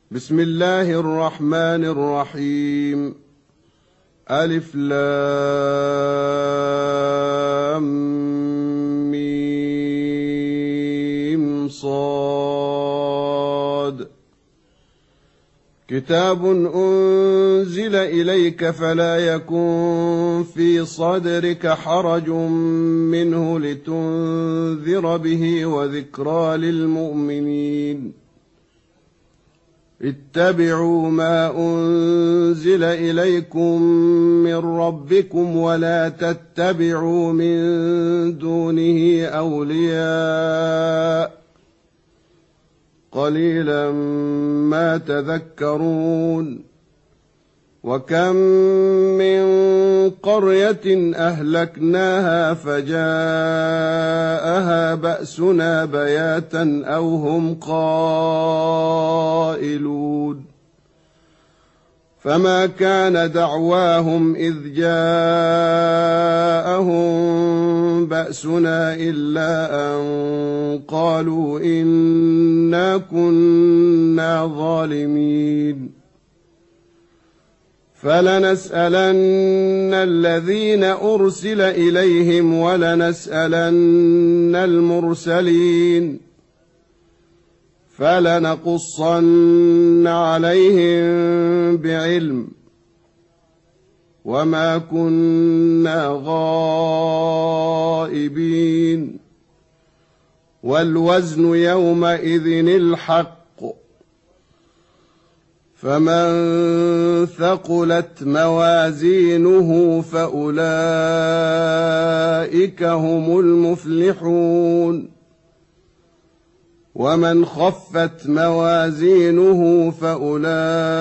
بسم الله الرحمن الرحيم. ألف لام ميم صاد. كتاب أنزل إليك فلا يكن في صدرك حرج منه لتنذر به وذكرى للمؤمنين. اتبعوا ما أنزل إليكم من ربكم ولا تتبعوا من دونه أولياء قليلا ما تذكرون. وكم من قرية أهلكناها فجاءها بأسنا بياتا أو هم قائلون. فما كان دعواهم إذ جاءهم بأسنا إلا أن قالوا إنا كنا ظالمين. فلنسألن الذين أرسل إليهم ولنسألن المرسلين فلنقصن عليهم بعلم وما كنا غائبين. والوزن يومئذ الحق. فمن ثقلت موازينه فأولئك هم المفلحون. ومن خفت موازينه فأولئك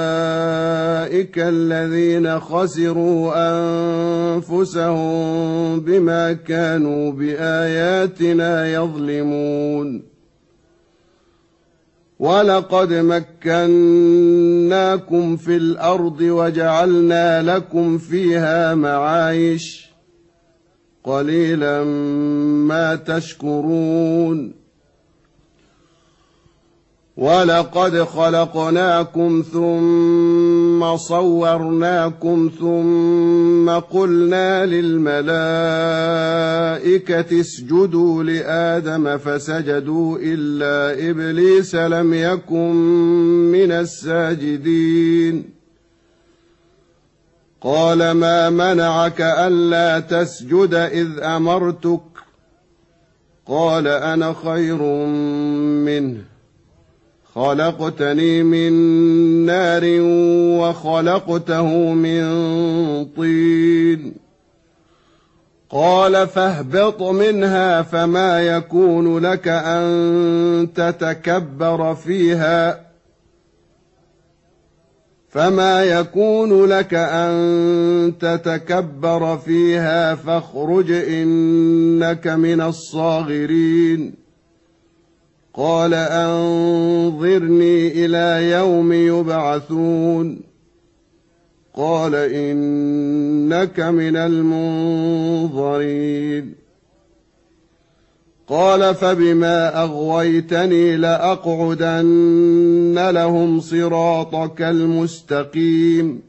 الذين خسروا أنفسهم بما كانوا بآياتنا يظلمون. ولقد مكناكم في الأرض وجعلنا لكم فيها معايش قليلا ما تشكرون. ولقد خلقناكم ثم صورناكم ثم قلنا للملائكة اسجدوا لآدم فسجدوا إلا إبليس لم يكن من الساجدين. قال ما منعك ألا تسجد إذ أمرتك؟ قال أنا خير منه خلقتني من نار وخلقته من طين. قال فاهبط منها فما يكون لك أن تتكبر فيها فاخرج إنك من الصاغرين. قال أنظرني إلى يوم يبعثون. قال إنك من المنظرين. قال فبما أغويتني لأقعدن لهم صراطك المستقيم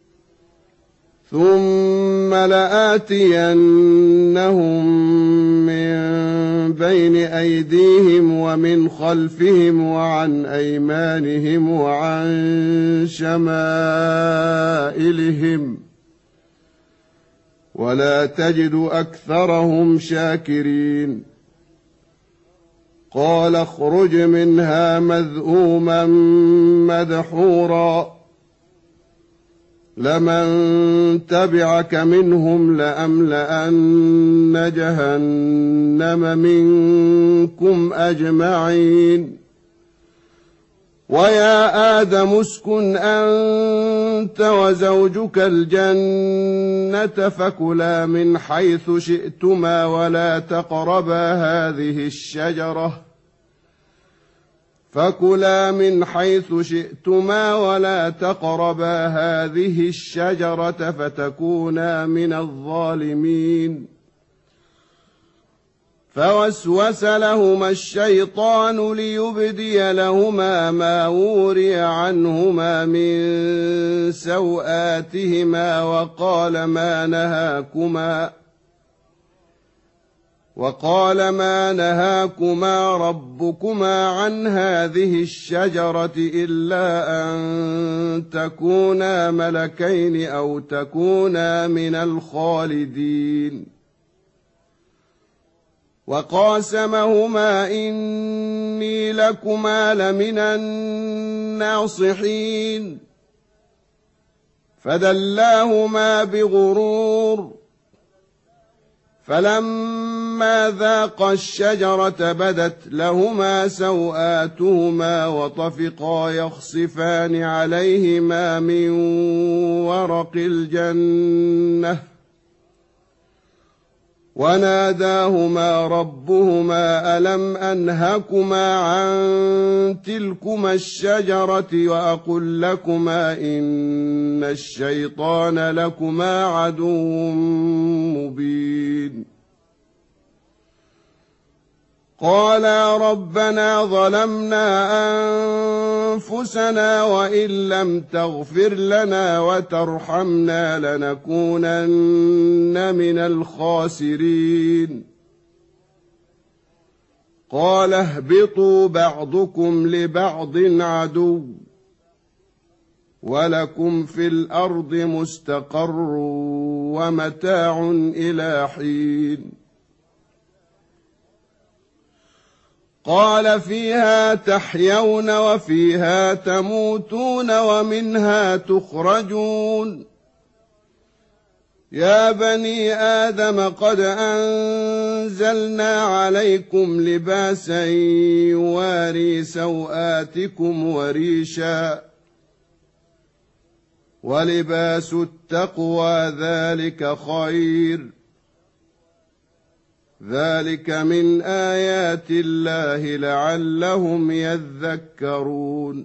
ثم لآتينهم من بين أيديهم ومن خلفهم وعن أيمانهم وعن شمائلهم ولا تجد أكثرهم شاكرين. قال اخرج منها مذءوما مدحورا لمن تبعك منهم لأملأن جهنم منكم أجمعين. ويا آدم اسكن أنت وزوجك الجنة فكلا من حيث شئتما ولا تقربا هذه الشجرة فتكونا من الظالمين. فوسوس لهما الشيطان ليبدي لهما ما وري عنهما من سوآتهما وقال ما نهاكما ربكما عن هذه الشجرة إلا أن تكونا ملكين أو تكونا من الخالدين وقاسمهما إني لكما لمن الناصحين فدلاهما بغرور فلما ذاقا الشجرة بدت لهما سوآتهما وطفقا يخصفان عليهما من ورق الجنة وناداهما ربهما ألم أنهكما عن تلكما الشجرة وأقل لكما إن الشيطان لكما عدو مبين قالا ربنا ظلمنا أنفسنا وإن لم تغفر لنا وترحمنا لنكونن من الخاسرين قال اهبطوا بعضكم لبعض عدو ولكم في الأرض مستقر ومتاع إلى حين قال فيها تحيون وفيها تموتون ومنها تخرجون يا بني آدم قد أنزلنا عليكم لباسا يواري سوآتكم وريشا ولباس التقوى ذلك خير ذلك من آيات الله لعلهم يذكرون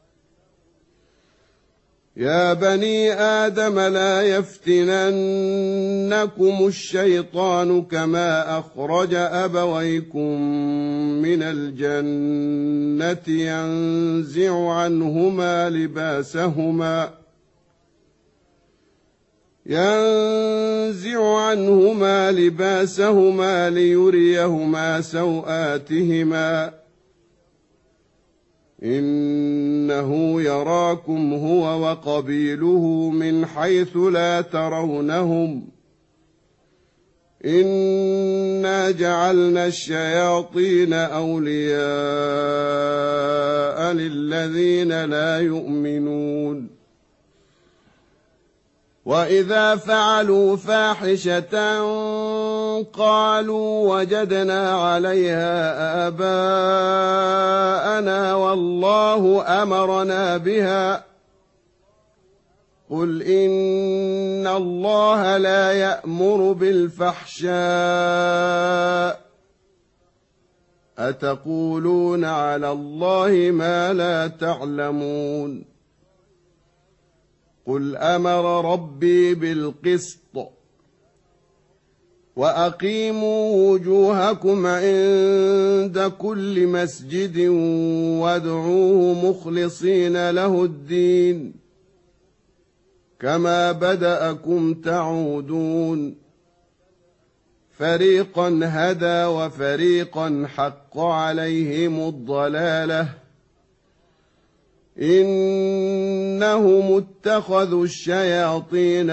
يا بني آدم لا يفتننكم الشيطان كما أخرج أبويكم من الجنة ينزع عنهما لباسهما ليريهما سوآتهما إنه يراكم هو وقبيله من حيث لا ترونهم إنا جعلنا الشياطين أولياء للذين لا يؤمنون وإذا فعلوا فاحشة قالوا وجدنا عليها آباءنا والله أمرنا بها قل إن الله لا يأمر بالفحشاء أتقولون على الله ما لا تعلمون قل أمر ربي بالقسط وأقيموا وجوهكم عند كل مسجد وادعوه مخلصين له الدين كما بدأكم تعودون فريقا هدى وفريقا حق عليهم الضلالة إنهم اتخذوا الشياطين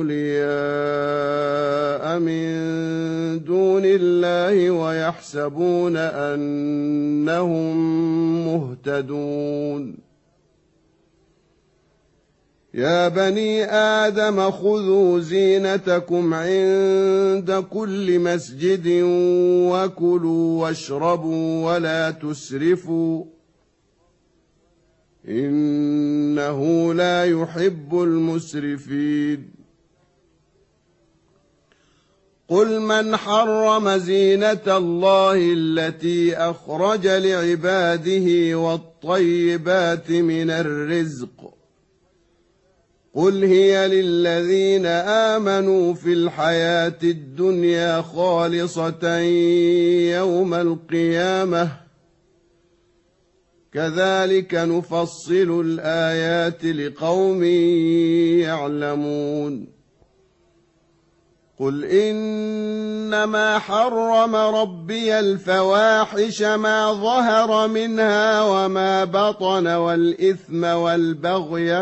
أولياء من دون الله ويحسبون أنهم مهتدون يا بني آدم خذوا زينتكم عند كل مسجد وكلوا واشربوا ولا تسرفوا إنه لا يحب المسرفين قل من حرم زينة الله التي أخرج لعباده والطيبات من الرزق قل هي للذين آمنوا في الحياة الدنيا خالصة يوم القيامة كذلك نفصل الآيات لقوم يعلمون قل إنما حرم ربي الفواحش ما ظهر منها وما بطن والإثم والبغي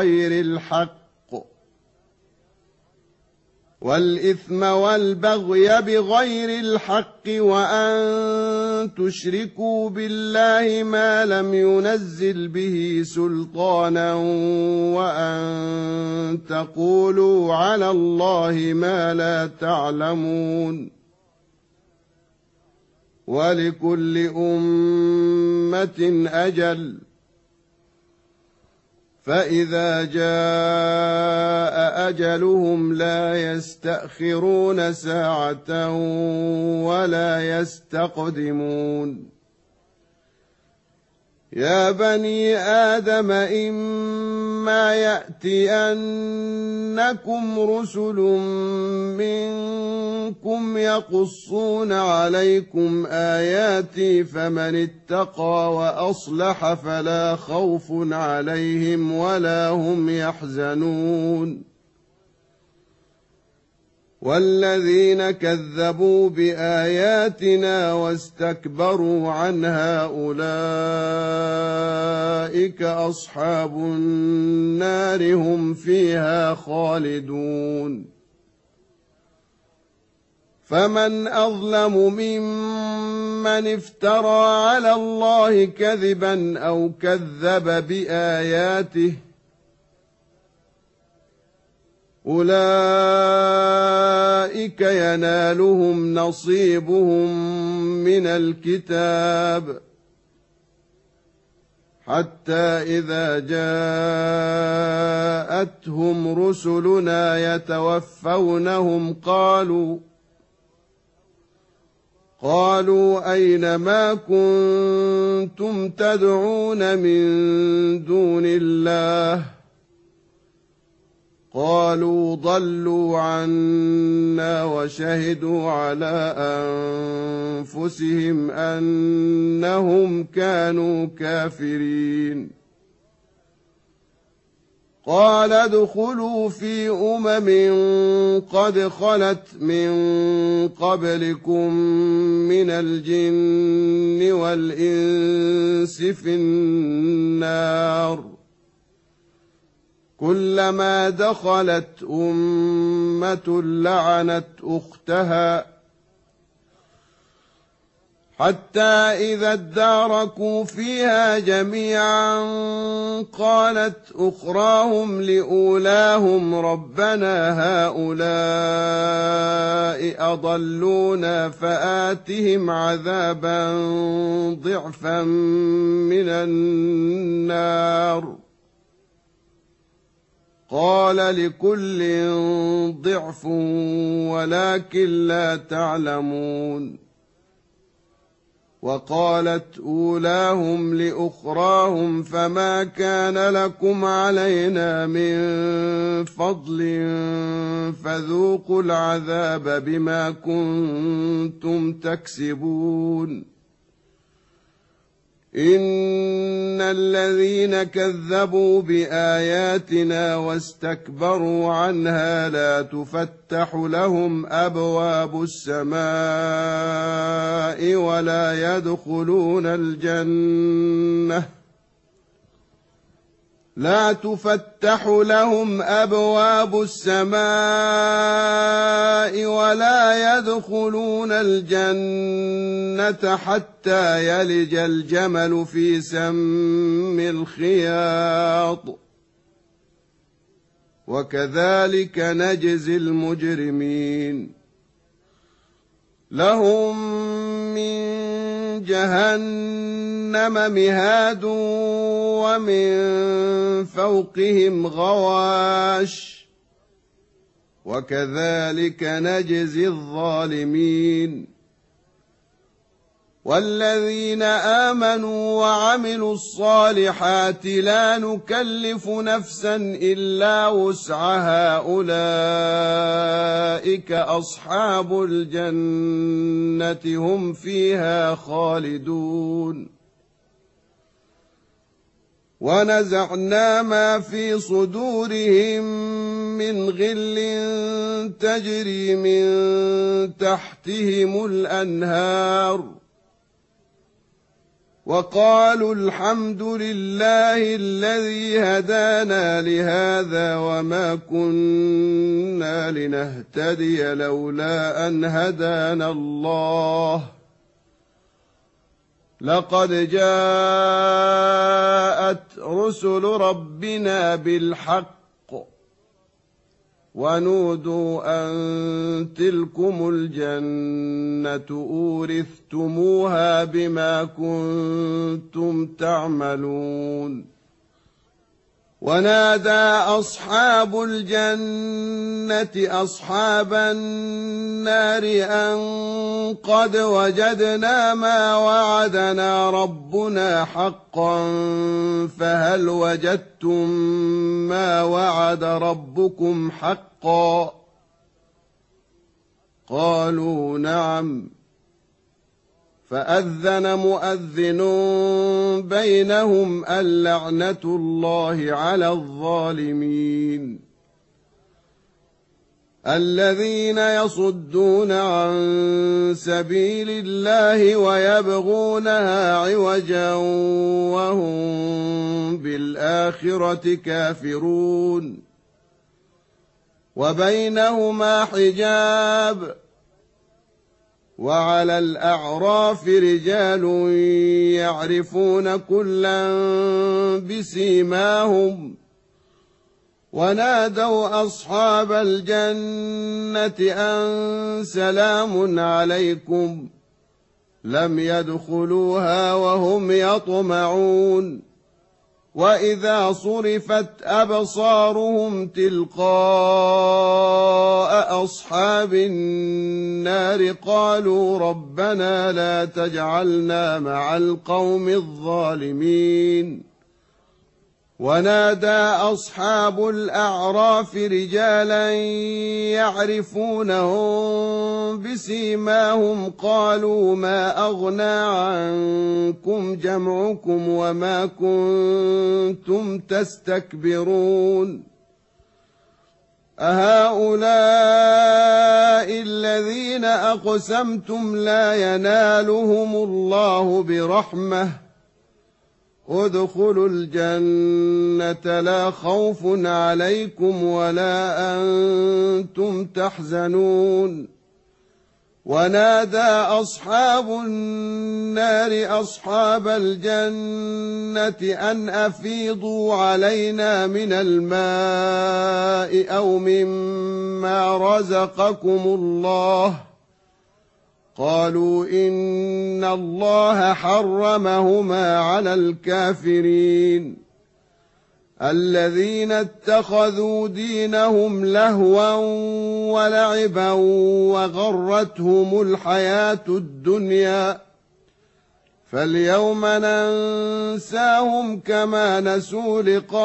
بغير الحق وأن تشركوا بالله ما لم ينزل به سلطانا وأن تقولوا على الله ما لا تعلمون ولكل أمة أجل فإذا جاء أجلهم لا يستأخرون ساعة ولا يستقدمون يا بني آدم إما يأتينكم رسل منكم يقصون عليكم آياتي فمن اتقى وأصلح فلا خوف عليهم ولا هم يحزنون والذين كذبوا بآياتنا واستكبروا عنها أولئك أصحاب النار هم فيها خالدون فمن أظلم ممن افترى على الله كذبا أو كذب بآياته أولئك ينالهم نصيبهم من الكتاب حتى إذا جاءتهم رسلنا يتوفونهم قالوا أين ما كنتم تدعون من دون الله قالوا ضلوا عنا وشهدوا على أنفسهم أنهم كانوا كافرين قال ادخلوا في قد خلت من قبلكم من الجن والإنس في النار كلما دخلت أمة لعنت أختها حتى إذا اداركوا فيها جميعا قالت أخراهم لأولاهم ربنا هؤلاء أضلونا فآتهم عذابا ضعفا من النار قال لكل ضعف ولكن لا تعلمون وقالت أولاهم لأخراهم فما كان لكم علينا من فضل فذوقوا العذاب بما كنتم تكسبون إن الذين كذبوا بآياتنا واستكبروا عنها لا تفتح لهم أبواب السماء لا تفتح لهم أبواب السماء ولا يدخلون الجنة حتى يلج الجمل في سم الخياط وكذلك نجزي المجرمين لهم من جهنم مهاد ومن فوقهم غواش وكذلك نجزي الظالمين والذين آمنوا وعملوا الصالحات لا نكلف نفسا إلا وسعها أولئك أصحاب الجنة هم فيها خالدون ونزعنا ما في صدورهم من غل تجري من تحتهم الأنهار وقالوا الحمد لله الذي هدانا لهذا وما كنا لنهتدي لولا أن هدانا الله لقد جاءت رسل ربنا بالحق ونودوا أن تلكم الجنة أورثتموها بما كنتم تعملون ونادى أصحاب الجنة أصحاب النار أن قد وجدنا ما وعدنا ربنا حقا فهل وجدتم ما وعد ربكم حقا قالوا نعم فأذن مؤذن بينهم اللعنة الله على الظالمين الذين يصدون عن سبيل الله ويبغونها عوجا وهم بالآخرة كافرون وبينهما حجاب وعلى الأعراف رجال يعرفون كلا بسيماهم ونادوا أصحاب الجنة أن سلام عليكم لم يدخلوها وهم يطمعون وإذا صرفت أبصارهم تلقاء أصحاب النار قالوا ربنا لا تجعلنا مع القوم الظالمين ونادى أصحاب الأعراف رجالا يعرفونهم بسيماهم قالوا ما أغنى عنكم جمعكم وما كنتم تستكبرون أهؤلاء الذين أقسمتم لا ينالهم الله برحمة ادخلوا الجنة لا خوف عليكم ولا أنتم تحزنون ونادى أصحاب النار أصحاب الجنة أن أفيضوا علينا من الماء أو مما رزقكم الله قالوا إن الله حرمهما على الكافرين الذين اتخذوا دينهم لهوا ولعبا وغرتهم الحياة الدنيا فاليوم ننساهم كما نسوا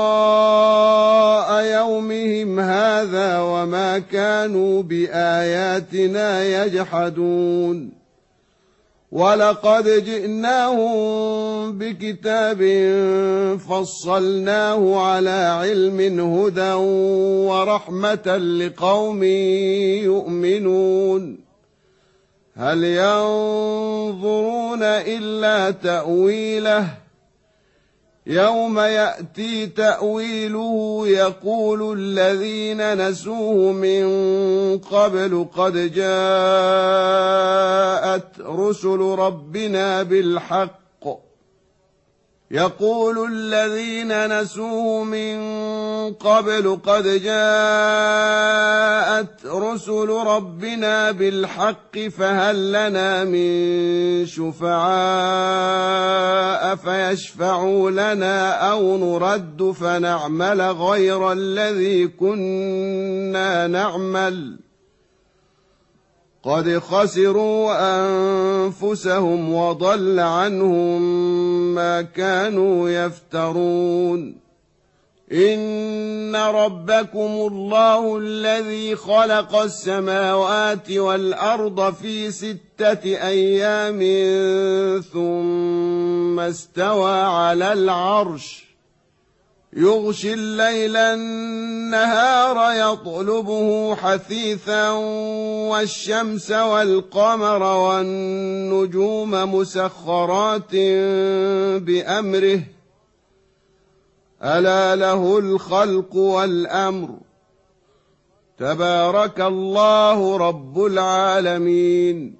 لقاء يومهم هذا وما كانوا بآياتنا يجحدون ولقد جئناهم بكتاب فصلناه على علم هدى ورحمة لقوم يؤمنون هل ينظرون إلا تأويله يوم يأتي تأويله يقول الذين نسوه من قبل قد جاءت رسل ربنا بالحق يقول الذين نسوه من قبل قد جاءت رسل ربنا بالحق فهل لنا من شفعاء فيشفعوا لنا أو نرد فنعمل غير الذي كنا نعمل قد خسروا أنفسهم وضل عنهم ما كانوا يفترون إن ربكم الله الذي خلق السماوات والأرض في 6 أيام ثم استوى على العرش يغشي الليل النهار يطلبه حثيثا والشمس والقمر والنجوم مسخرات بأمره ألا له الخلق والأمر تبارك الله رب العالمين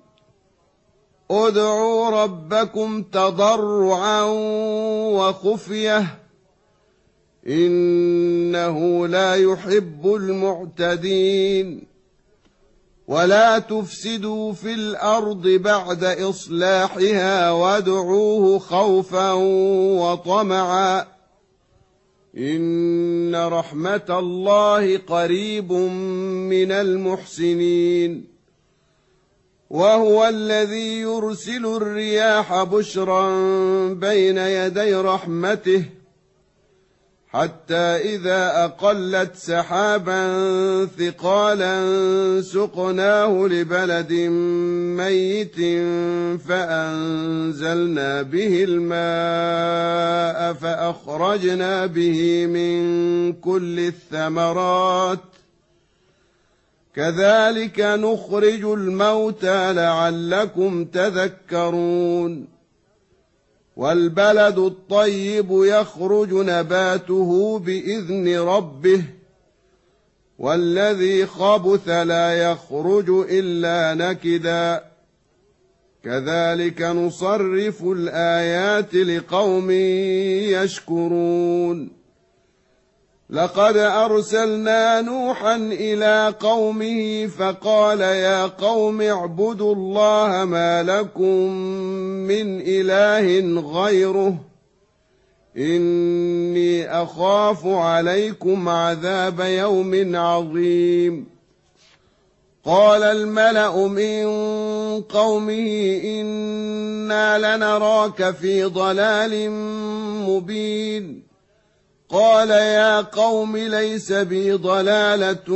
ادعوا ربكم تضرعا وخفية إنه لا يحب المعتدين ولا تفسدوا في الأرض بعد إصلاحها وادعوه خوفا وطمعا إن رحمة الله قريب من المحسنين وهو الذي يرسل الرياح بشرا بين يدي رحمته حتى إذا أقلت سحابا ثقالا سقناه لبلد ميت فأنزلنا به الماء فأخرجنا به من كل الثمرات كذلك نخرج الموتى لعلكم تذكرون والبلد الطيب يخرج نباته بإذن ربه والذي خبث لا يخرج إلا نكدا كذلك نصرف الآيات لقوم يشكرون لقد أرسلنا نوحا إلى قومه فقال يا قوم اعبدوا الله ما لكم من إله غيره إني أخاف عليكم عذاب يوم عظيم قال الملأ من قومه إنا لنراك في ضلال مبين قال يا قوم ليس بي ضلالة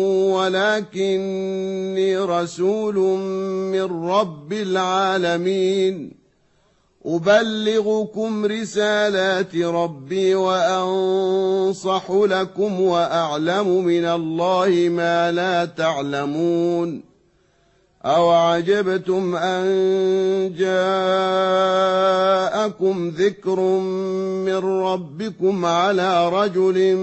ولكني رسول من رب العالمين أبلغكم رسالات ربي وأنصح لكم وأعلم من الله ما لا تعلمون أوعجبتم أن جاءكم ذكر من ربكم على رجل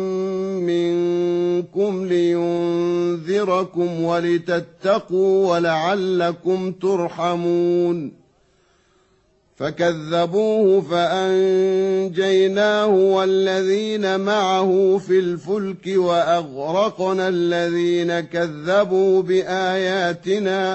منكم لينذركم ولتتقوا ولعلكم ترحمون فكذبوه فأنجيناه والذين معه في الفلك وأغرقنا الذين كذبوا بآياتنا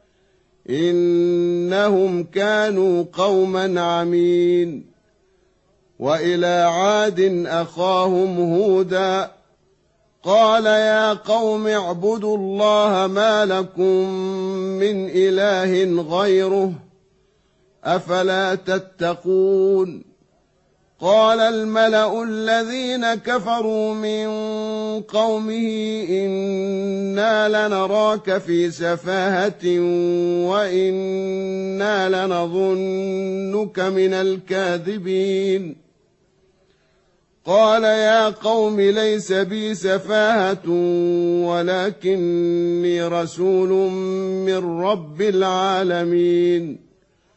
إنهم كانوا قوما عمين وإلى عاد أخاهم هودا قال يا قوم اعبدوا الله ما لكم من إله غيره أفلا تتقون قال الملأ الذين كفروا من قومه إنا لنراك في سفاهة وإنا لنظنك من الكاذبين قال يا قوم ليس بي سفاهة ولكني رسول من رب العالمين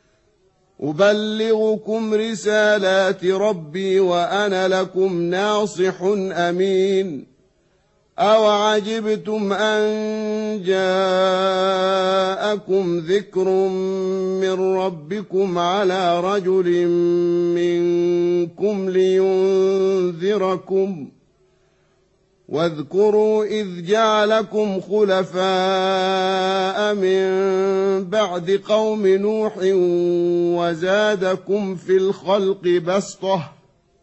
أبلغكم رسالات ربي وأنا لكم ناصح أمين أوعجبتم أن جاءكم ذكر من ربكم على رجل منكم لينذركم واذكروا إذ جعلكم خلفاء من بعد قوم نوح وزادكم في الخلق بسطة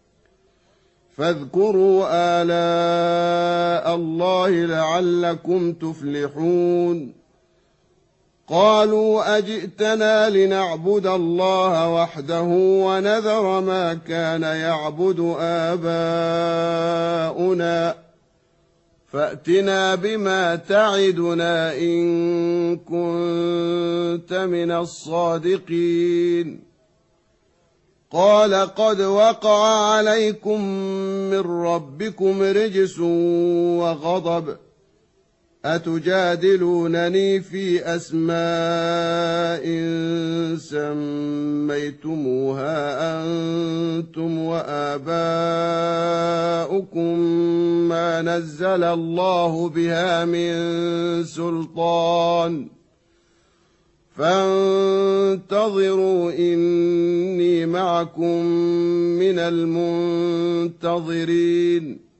فاذكروا آلاء الله لعلكم تفلحون قالوا أجئتنا لنعبد الله وحده ونذر ما كان يعبد آباؤنا فأتنا بما تعدنا إن كنت من الصادقين قال قد وقع عليكم من ربكم رجس وغضب أتجادلونني في أسماء سميتموها أنتم وآباؤكم ما نزل الله بها من سلطان فانتظروا إني معكم من المنتظرين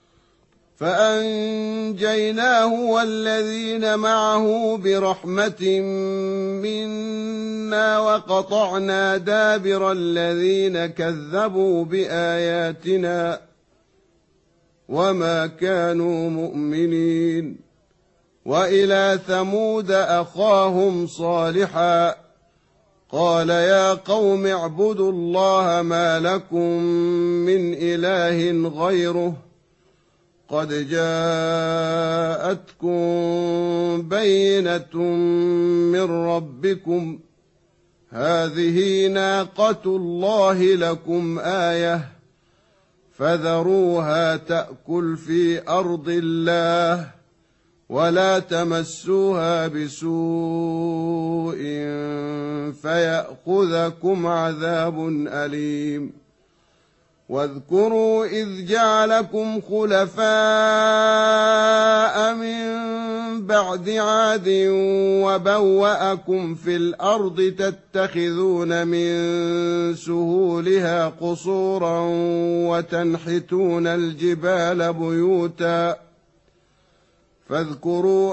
فأنجيناه والذين معه برحمة منا وقطعنا دابر الذين كذبوا بآياتنا وما كانوا مؤمنين وإلى ثمود أخاهم صالحا قال يا قوم اعبدوا الله ما لكم من إله غيره قد جاءتكم بينة من ربكم هذه ناقة الله لكم آية فذروها تأكل في أرض الله ولا تمسوها بسوء فيأخذكم عذاب أليم واذكروا إذ جعلكم خلفاء من بعد عاد وبوأكم في الأرض تتخذون من سهولها قصورا وتنحتون الجبال بيوتا فاذكروا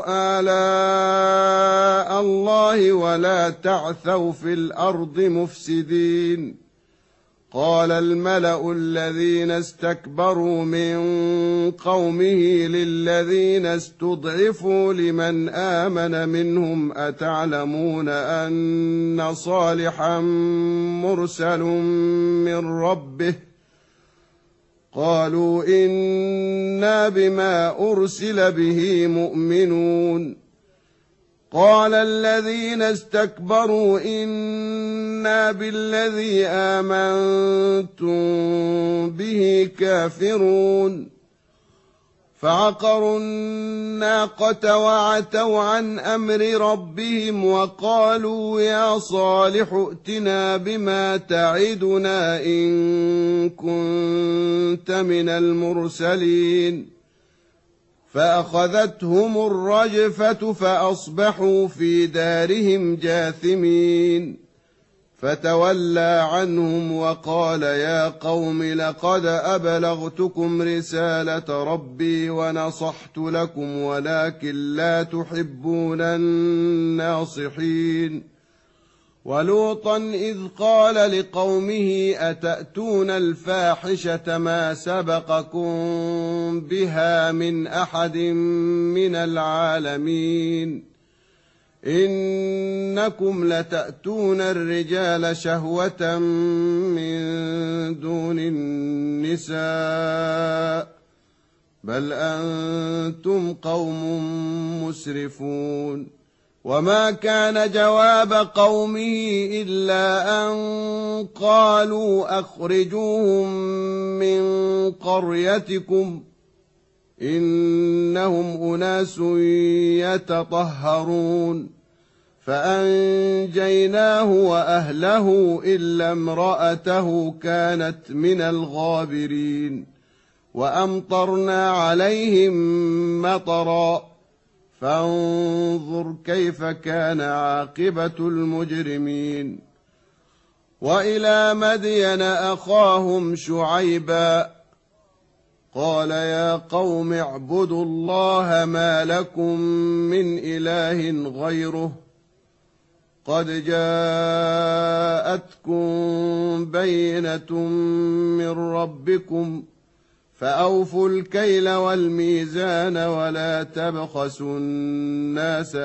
آلاء الله ولا تعثوا في الأرض مفسدين قال الملأ الذين استكبروا من قومه للذين استضعفوا لمن آمن منهم أتعلمون أن صالحا مرسل من ربه قالوا إنا بما أرسل به مؤمنون قال الذين استكبروا إنا بالذي آمنتم به كافرون فعقروا الناقة وعتوا عن أمر ربهم وقالوا يا صالح ائتنا بما تعدنا إن كنت من المرسلين فأخذتهم الرجفة فأصبحوا في دارهم جاثمين فتولى عنهم وقال يا قوم لقد أبلغتكم رسالة ربي ونصحت لكم ولكن لا تحبون الناصحين ولوطا إذ قال لقومه أتأتون الفاحشة ما سبقكم بها من أحد من العالمين إنكم لتأتون الرجال شهوة من دون النساء بل أنتم قوم مسرفون وما كان جواب قومه إلا أن قالوا أخرجوهم من قريتكم إنهم أناس يتطهرون فأنجيناه وأهله إلا امرأته كانت من الغابرين وأمطرنا عليهم مطرا فانظر كيف كان عاقبة المجرمين وإلى مدين أخاهم شعيبا قال يا قوم اعبدوا الله ما لكم من إله غيره قد جاءتكم بينة من ربكم فأوفوا الكيل والميزان ولا تبخسوا الناس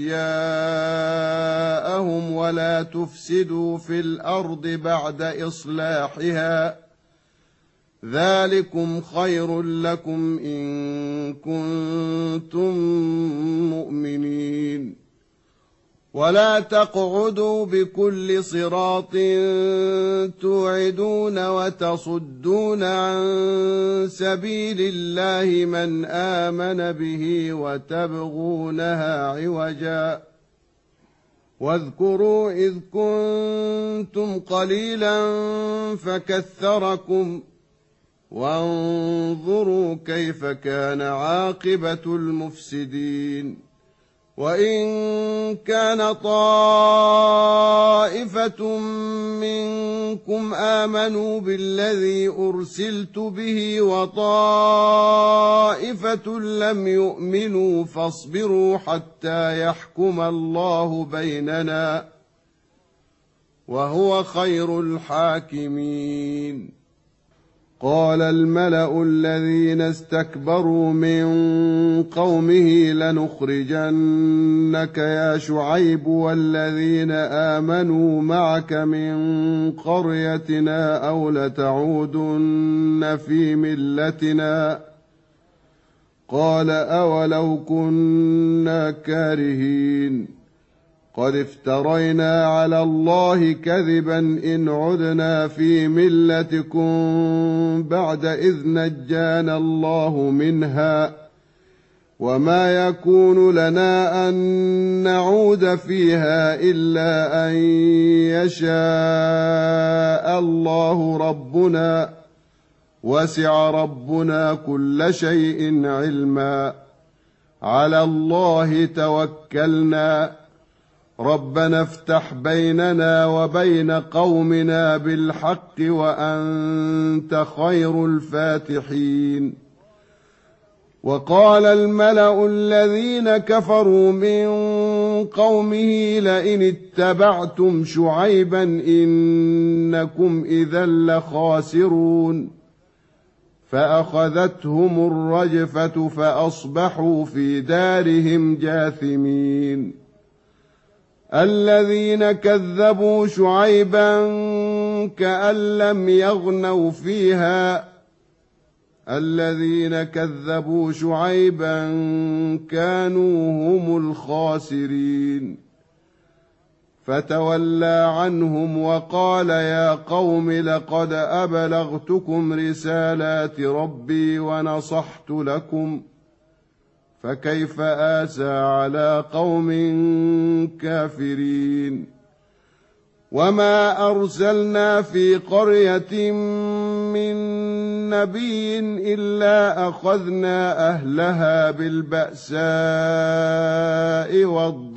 أشياءهم ولا تفسدوا في الأرض بعد إصلاحها ذلكم خير لكم إن كنتم مؤمنين ولا تقعدوا بكل صراط توعدون وتصدون عن سبيل الله من آمن به وتبغونها عوجا واذكروا إذ كنتم قليلا فكثركم وانظروا كيف كان عاقبة المفسدين وإن كان طائفة منكم آمنوا بالذي أرسلت به وطائفة لم يؤمنوا فاصبروا حتى يحكم الله بيننا وهو خير الحاكمين قال الملأ الذين استكبروا من قومه لنخرجنك يا شعيب والذين آمنوا معك من قريتنا أو لتعودن في ملتنا قال أولو كنا كارهين قد افترينا على الله كذبا إن عدنا في ملتكم بعد إذ نجانا الله منها وما يكون لنا أن نعود فيها إلا أن يشاء الله ربنا وسع ربنا كل شيء علما على الله توكلنا ربنا افتح بيننا وبين قومنا بالحق وأنت خير الفاتحين وقال الملأ الذين كفروا من قومه لئن اتبعتم شعيبا إنكم إذا لخاسرون فأخذتهم الرجفة فأصبحوا في دارهم جاثمين الذين كذبوا شعيبا كأن لم يغنوا فيها الذين كذبوا شعيبا كانوا هم الخاسرين فتولى عنهم وقال يا قوم لقد أبلغتكم رسالات ربي ونصحت لكم فكيف آسى على قوم كافرين وما أرسلنا في قرية من نبي إلا أخذنا أهلها بالبأساء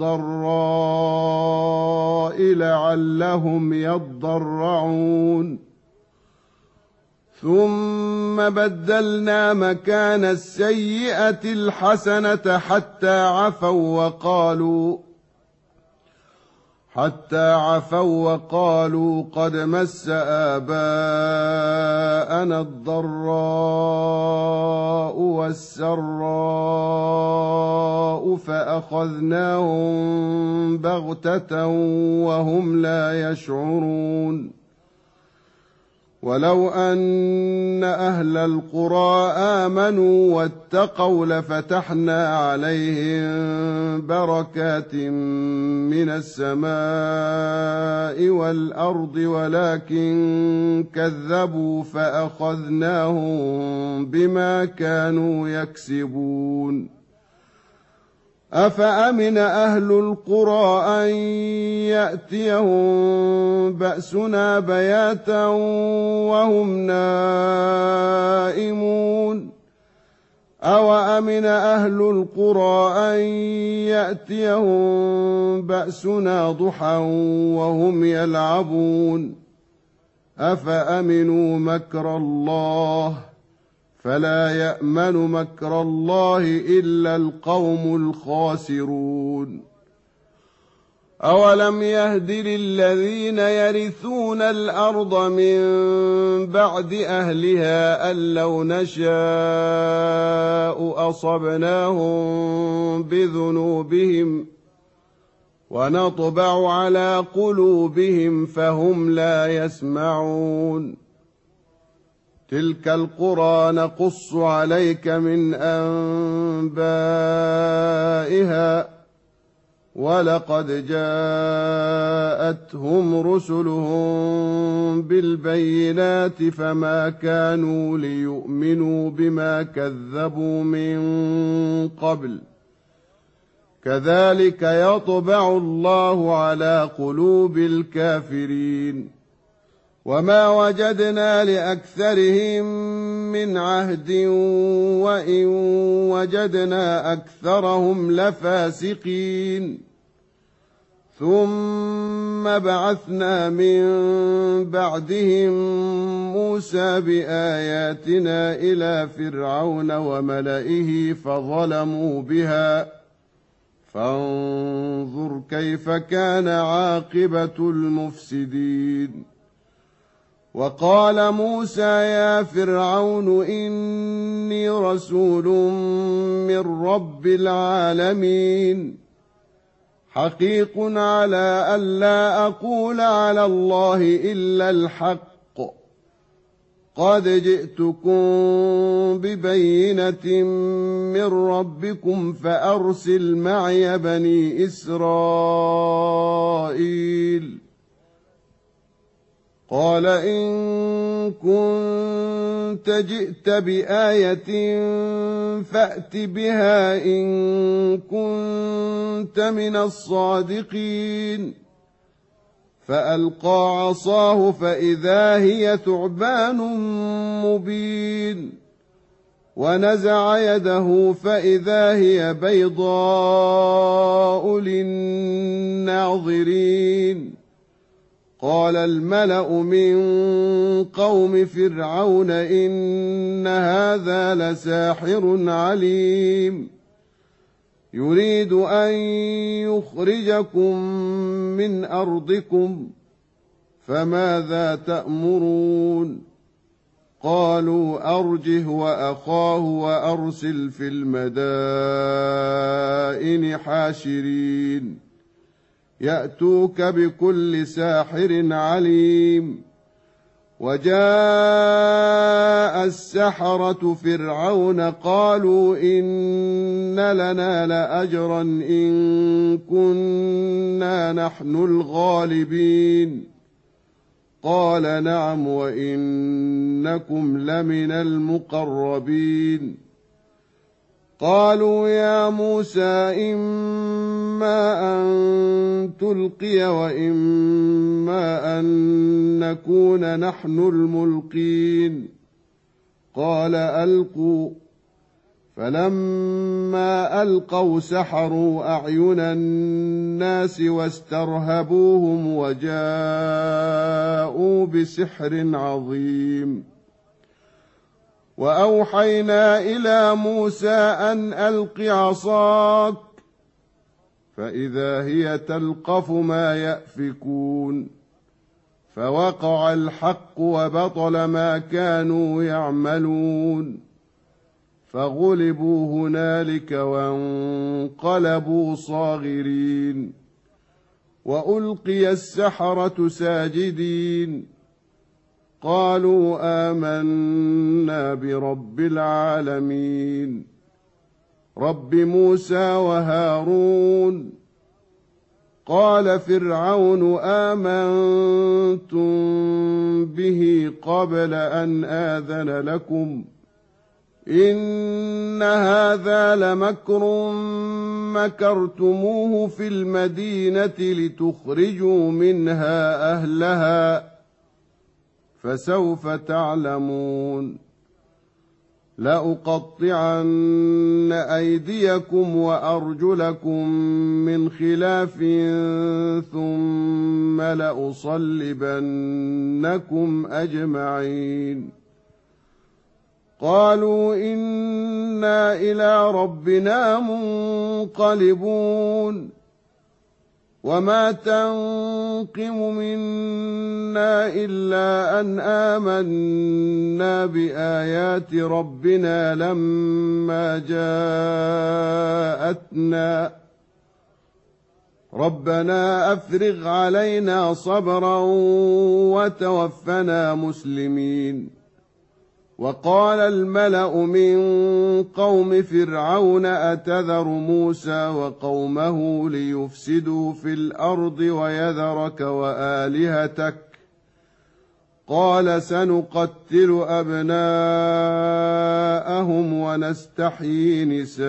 والضراء لعلهم يضرعون ثم بدلنا مكان السيئة الحسنة حتى عفوا وقالوا قد مس آباءنا الضراء والسراء فأخذناهم بغتة وهم لا يشعرون ولو أن أهل القرى آمنوا واتقوا لفتحنا عليهم بركات من السماء والأرض ولكن كذبوا فأخذناهم بما كانوا يكسبون أفأمن أهل القرى أن يأتيهم بأسنا بياتا وهم نائمون أوأمن أهل القرى أن يأتيهم بأسنا ضحى وهم يلعبون أفأمنوا مكر الله فلا يأمن مكر الله إلا القوم الخاسرون أولم يهد للذين يرثون الأرض من بعد أهلها أن لو نشاء أصبناهم بذنوبهم ونطبع على قلوبهم فهم لا يسمعون تلك القرى نقص عليك من أنبائها ولقد جاءتهم رسلهم بالبينات فما كانوا ليؤمنوا بما كذبوا من قبل كذلك يطبع الله على قلوب الكافرين وما وجدنا لأكثرهم من عهد وإن وجدنا أكثرهم لفاسقين ثم بعثنا من بعدهم موسى بآياتنا إلى فرعون وملئه فظلموا بها فانظر كيف كان عاقبة المفسدين وقال موسى يا فرعون إني رسول من رب العالمين حقيق على ألا أقول على الله إلا الحق قد جئتكم ببينة من ربكم فأرسل معي بني إسرائيل قال إن كنت جئت بآية فأت بها إن كنت من الصادقين فألقى عصاه فإذا هي ثعبان مبين ونزع يده فإذا هي بيضاء للناظرين قال الملأ من قوم فرعون إن هذا لساحر عليم يريد أن يخرجكم من أرضكم فماذا تأمرون قالوا أرجه وأخاه وأرسل في المدائن حاشرين يأتوك بكل ساحر عليم وجاء السحرة فرعون قالوا إن لنا لأجرا إن كنا نحن الغالبين قال نعم وإنكم لمن المقربين قالوا يا موسى إما أن تلقي وإما أن نكون نحن الملقين قال ألقوا فلما ألقوا سحروا أعين الناس واسترهبوهم وجاءوا بسحر عظيم وأوحينا إلى موسى أن ألق عصاك فإذا هي تلقف ما يأفكون فوقع الحق وبطل ما كانوا يعملون فغلبوا هنالك وانقلبوا صاغرين وألقي السحرة ساجدين قالوا آمنا برب العالمين رب موسى وهارون قال فرعون آمنتم به قبل أن آذن لكم إن هذا لمكر مكرتموه في المدينة لتخرجوا منها أهلها فسوف تعلمون لأقطعن أيديكم وأرجلكم من خلاف ثم لأصلبنكم أجمعين قالوا إنا إلى ربنا منقلبون وما تنقم منا إلا أن آمنا بآيات ربنا لما جاءتنا ربنا أفرغ علينا صبرا وتوفنا مسلمين. وقال الملأ من قوم فرعون أتذر موسى وقومه ليفسدوا في الأرض ويذرك وآلهتك قال سنقتل أبناءهم ونستحيي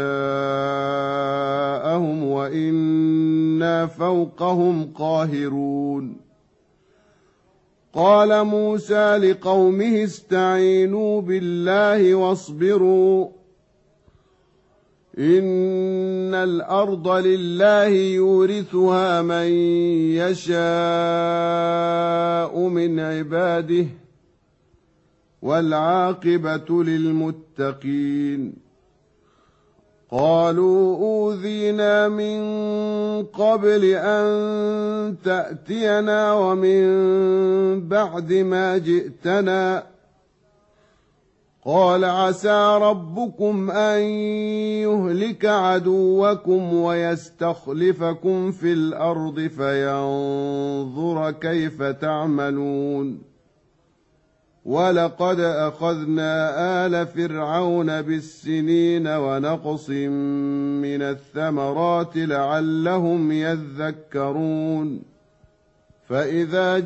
نساءهم وإنا فوقهم قاهرون. قال موسى لقومه استعينوا بالله واصبروا إن الأرض لله يورثها من يشاء من عباده والعاقبة للمتقين. قالوا أوذينا من قبل أن تأتينا ومن بعد ما جئتنا قال عسى ربكم أن يهلك عدوكم ويستخلفكم في الأرض فينظر كيف تعملون. ولقد أخذنا آل فرعون بالسنين ونقص من الثمرات لعلهم يذكرون. فإذا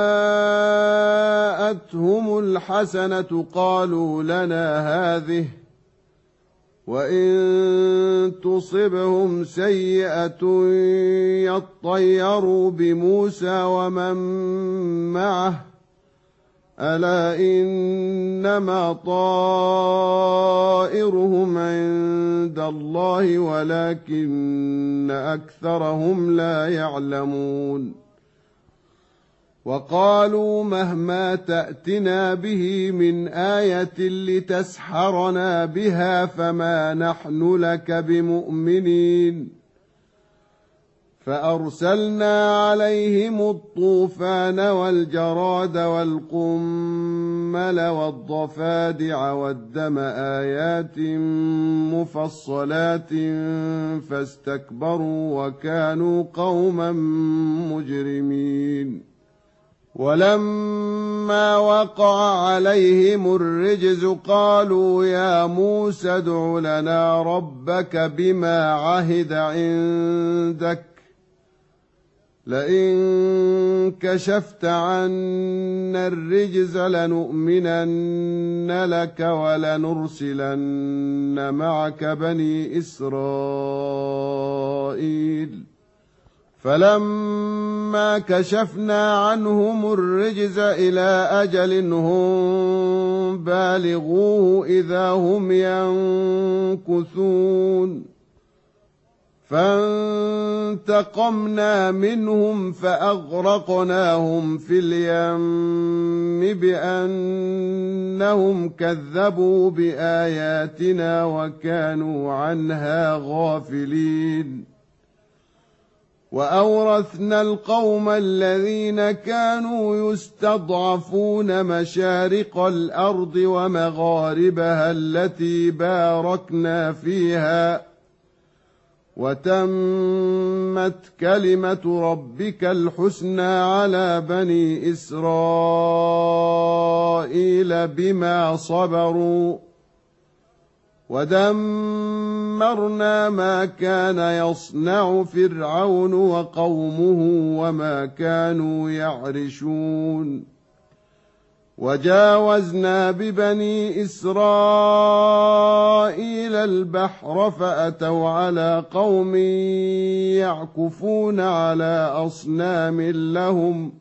جاءتهم الحسنة قالوا لنا هذه وإن تصبهم سيئة يطيروا بموسى ومن معه ألا إنما طائرهم عند الله ولكن أكثرهم لا يعلمون. وقالوا مهما تأتنا به من آية لتسحرنا بها فما نحن لك بمؤمنين. فأرسلنا عليهم الطوفان والجراد والقمل والضفادع والدم آيات مفصلات فاستكبروا وكانوا قوما مجرمين. ولما وقع عليهم الرجز قالوا يا موسى ادع لنا ربك بما عهد عندك لئن كشفت عنا الرجز لنؤمنن لك ولنرسلن معك بني إسرائيل. فلما كشفنا عنهم الرجز إلى أجل هم بالغوه إذا هم ينكثون. فانتقمنا منهم فأغرقناهم في اليم بأنهم كذبوا بآياتنا وكانوا عنها غافلين. وأورثنا القوم الذين كانوا يستضعفون مشارق الأرض ومغاربها التي باركنا فيها وتمت كلمة ربك الحسنى على بني إسرائيل بما صبروا ودمرنا ما كان يصنع فرعون وقومه وما كانوا يعرشون. وجاوزنا ببني إسرائيل البحر فأتوا على قوم يعكفون على أصنام لهم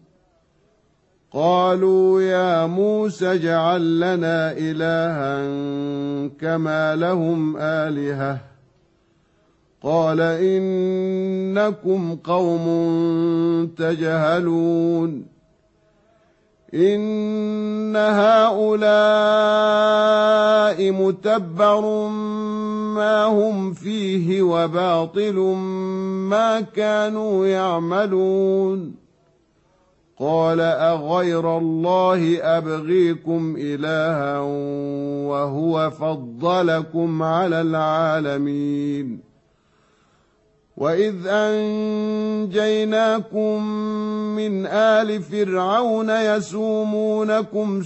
قالوا يا موسى اجعل لنا إلها كما لهم آلهة قال إنكم قوم تجهلون. إن هؤلاء متبر ما هم فيه وباطل ما كانوا يعملون قال أغير الله أبغيكم إلها وهو فضلكم على العالمين وإذ أنجيناكم من آل فرعون يسومونكم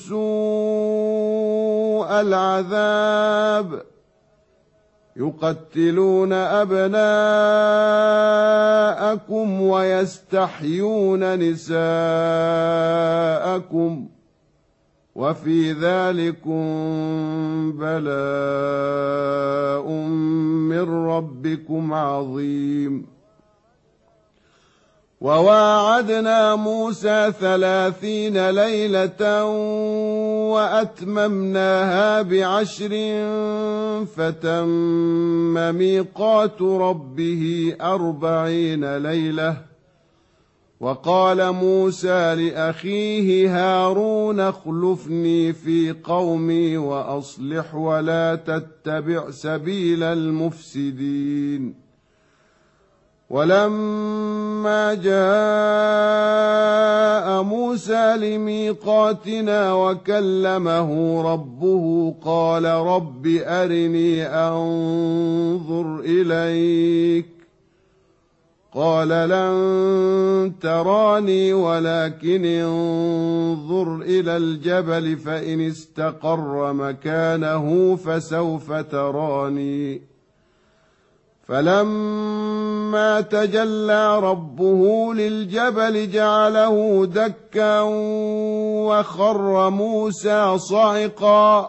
سوء العذاب يقتلون أبناءكم ويستحيون نساءكم وفي ذلكم بلاء من ربكم عظيم وواعدنا موسى 30 ليلة وأتممناها ب10 فتم ميقات ربه 40 ليلة وقال موسى لأخيه هارون اخلفني في قومي وأصلح ولا تتبع سبيل المفسدين ولما جاء موسى لميقاتنا وكلمه ربه قال رب أرني أنظر إليك قال لن تراني ولكن انظر إلى الجبل فإن استقر مكانه فسوف تراني فلما تجلى ربه للجبل جعله دكا وخر موسى صعقا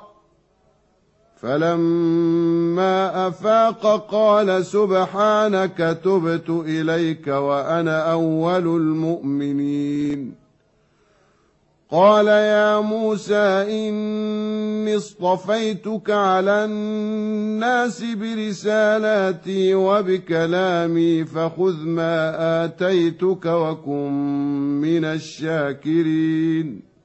فلما أفاق قال سبحانك تبت إليك وأنا أول المؤمنين قال يا موسى إني اصطفيتك على الناس برسالاتي وبكلامي فخذ ما آتيتك وكن من الشاكرين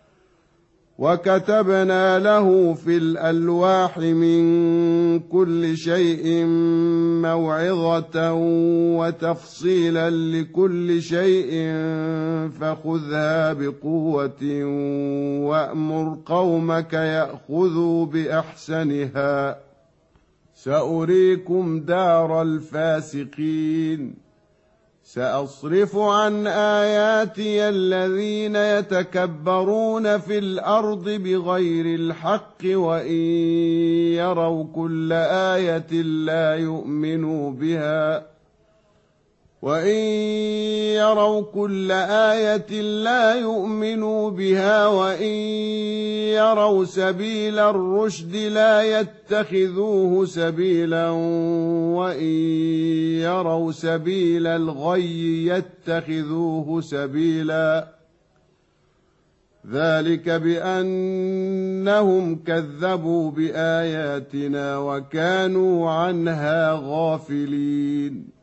وكتبنا له في الألواح من كل شيء موعظة وتفصيلا لكل شيء فخذها بقوة وأمر قومك يأخذوا بأحسنها سأريكم دار الفاسقين سأصرف عن آياتي الذين يتكبرون في الأرض بغير الحق وإن يروا كل آية لا يؤمنوا بها وإن يروا سبيل الرشد لا يتخذوه سبيلا وإن يروا سبيل الغي يتخذوه سبيلا ذلك بأنهم كذبوا بآياتنا وكانوا عنها غافلين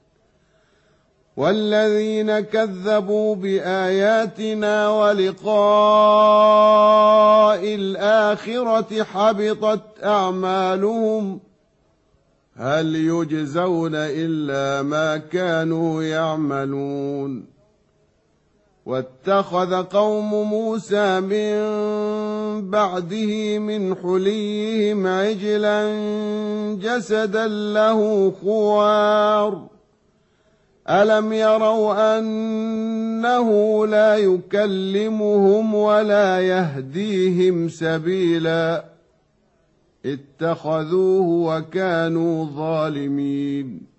والذين كذبوا بآياتنا ولقاء الآخرة حبطت أعمالهم هل يجزون إلا ما كانوا يعملون واتخذ قوم موسى من بعده من حليهم عجلا جسدا له خوار ألم يروا أنه لا يكلمهم ولا يهديهم سبيلا اتخذوه وكانوا ظالمين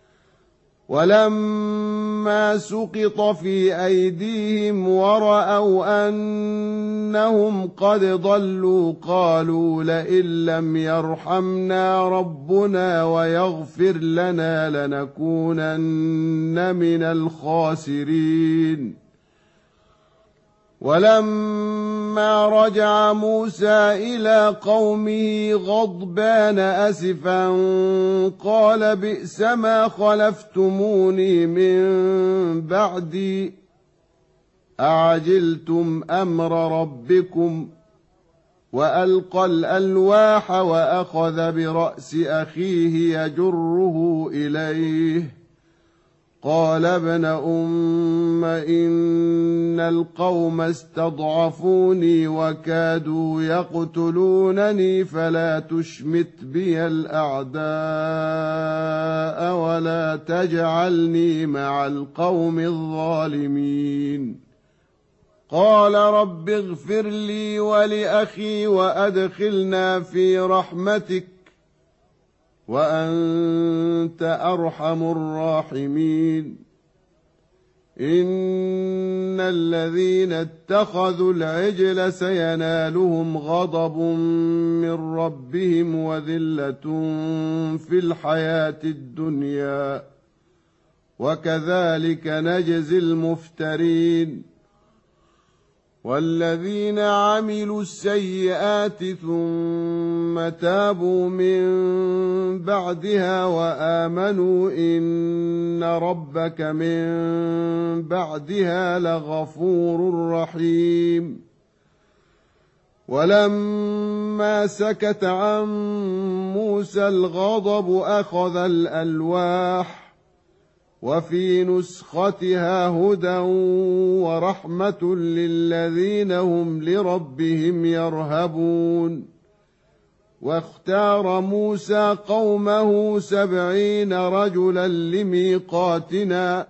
ولما سقط في أيديهم ورأوا أنهم قد ضلوا قالوا لئن لم يرحمنا ربنا ويغفر لنا لنكونن من الخاسرين ولما رجع موسى إلى قومه غضبان أسفا قال بئس ما خلفتموني من بعدي أعجلتم أمر ربكم وألقى الألواح وأخذ برأس أخيه يجره إليه قال ابن أم إن القوم استضعفوني وكادوا يقتلونني فلا تشمت بي الأعداء ولا تجعلني مع القوم الظالمين قال رب اغفر لي ولأخي وأدخلنا في رحمتك وأنت أرحم الراحمين إن الذين اتخذوا العجل سينالهم غضب من ربهم وذلة في الحياة الدنيا وكذلك نجزي المفترين والذين عملوا السيئات ثم تابوا من بعدها وآمنوا إن ربك من بعدها لغفور رحيم ولما سكت عن موسى الغضب أخذ الألواح وفي نسختها هدى ورحمة للذين هم لربهم يرهبون واختار موسى قومه 70 رجلا لميقاتنا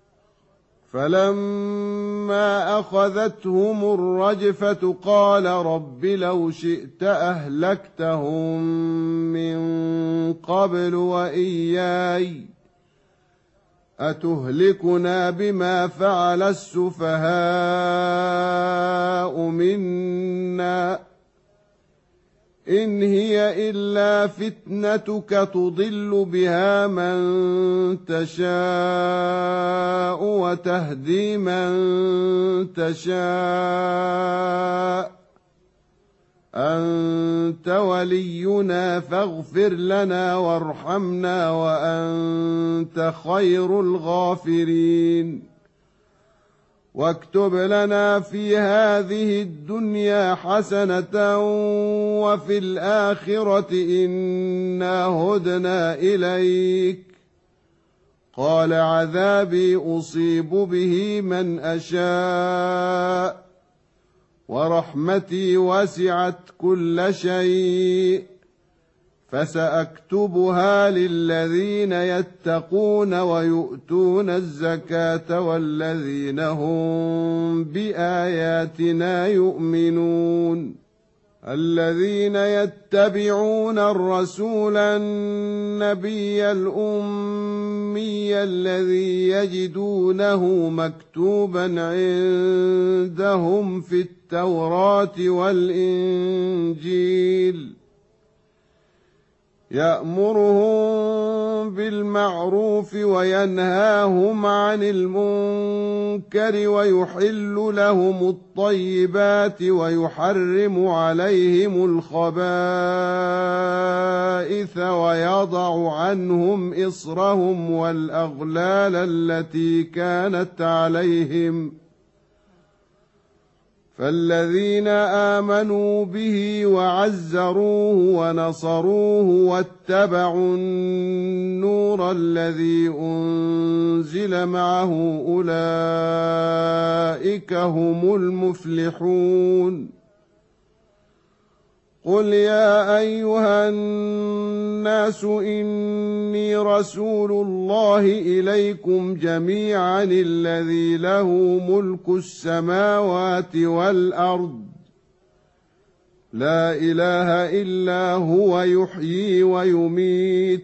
فلما أخذتهم الرجفة قال رب لو شئت أهلكتهم من قبل وإياي أتهلكنا بما فعل السفهاء منا إن هي إلا فتنتك تضل بها من تشاء وتهدي من تشاء أنت ولينا فاغفر لنا وارحمنا وأنت خير الغافرين واكتب لنا في هذه الدنيا حسنة وفي الآخرة إنا هدنا إليك قال عذابي أصيب به من أشاء ورحمتي وسعت كل شيء فسأكتبها للذين يتقون ويؤتون الزكاة والذين هم بآياتنا يؤمنون الذين يتبعون الرسول النبي الأمي الذي يجدونه مكتوبا عندهم في التوراة والإنجيل يأمرهم بالمعروف وينهاهم عن المنكر ويحل لهم الطيبات ويحرم عليهم الخبائث ويضع عنهم إصرهم والأغلال التي كانت عليهم فالذين آمنوا به وعزروه ونصروه واتبعوا النور الذي أنزل معه أولئك هم المفلحون قل يا أيها الناس إني رسول الله إليكم جميعا الذي له ملك السماوات والأرض لا إله إلا هو يحيي ويميت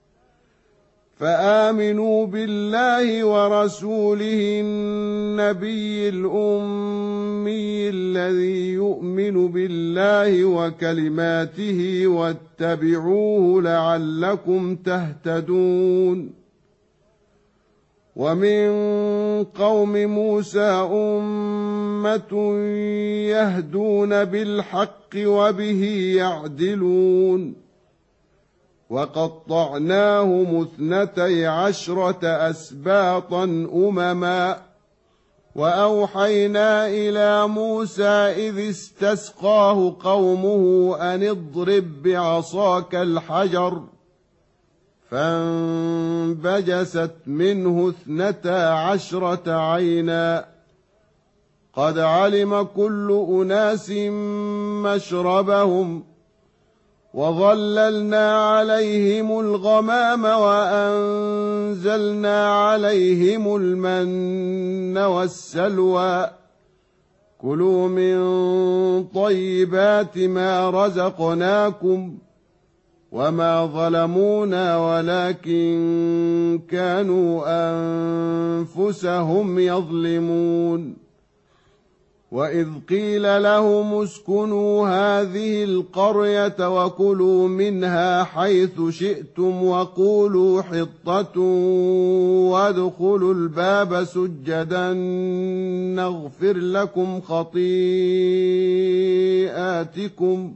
فآمنوا بالله ورسوله النبي الأمي الذي يؤمن بالله وكلماته واتبعوه لعلكم تهتدون ومن قوم موسى أمة يهدون بالحق وبه يعدلون وقطعناهم 12 أسباطا أمما وأوحينا إلى موسى إذ استسقاه قومه أن اضرب بعصاك الحجر فانبجست منه 12 عينا قد علم كل أناس مشربهم وظللنا عليهم الغمام وأنزلنا عليهم المن والسلوى كلوا من طيبات ما رزقناكم وما ظلمونا ولكن كانوا أنفسهم يظلمون وإذ قيل لهم اسكنوا هذه القرية وكلوا منها حيث شئتم وقولوا حطة وادخلوا الباب سجدا نغفر لكم خطيئاتكم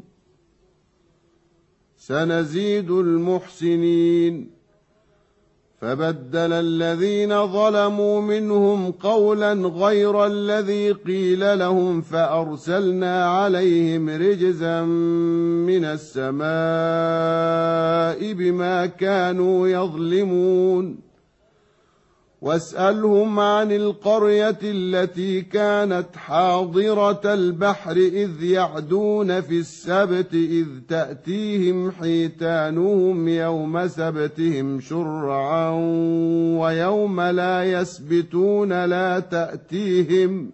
سنزيد المحسنين فبدل الذين ظلموا منهم قولا غير الذي قيل لهم فأرسلنا عليهم رجزا من السماء بما كانوا يظلمون واسألهم عن القرية التي كانت حاضرة البحر إذ يعدون في السبت إذ تأتيهم حيتانهم يوم سبتهم شرعا ويوم لا يسبتون لا تأتيهم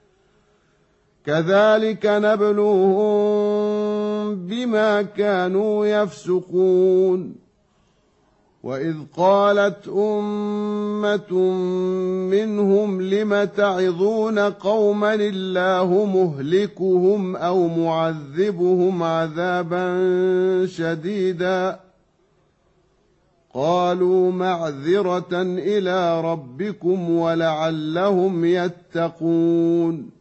كذلك نبلوهم بما كانوا يفسقون وإذ قالت أمة منهم لم تعظون قوما الله مهلكهم أو معذبهم عذابا شديدا قالوا معذرة إلى ربكم ولعلهم يتقون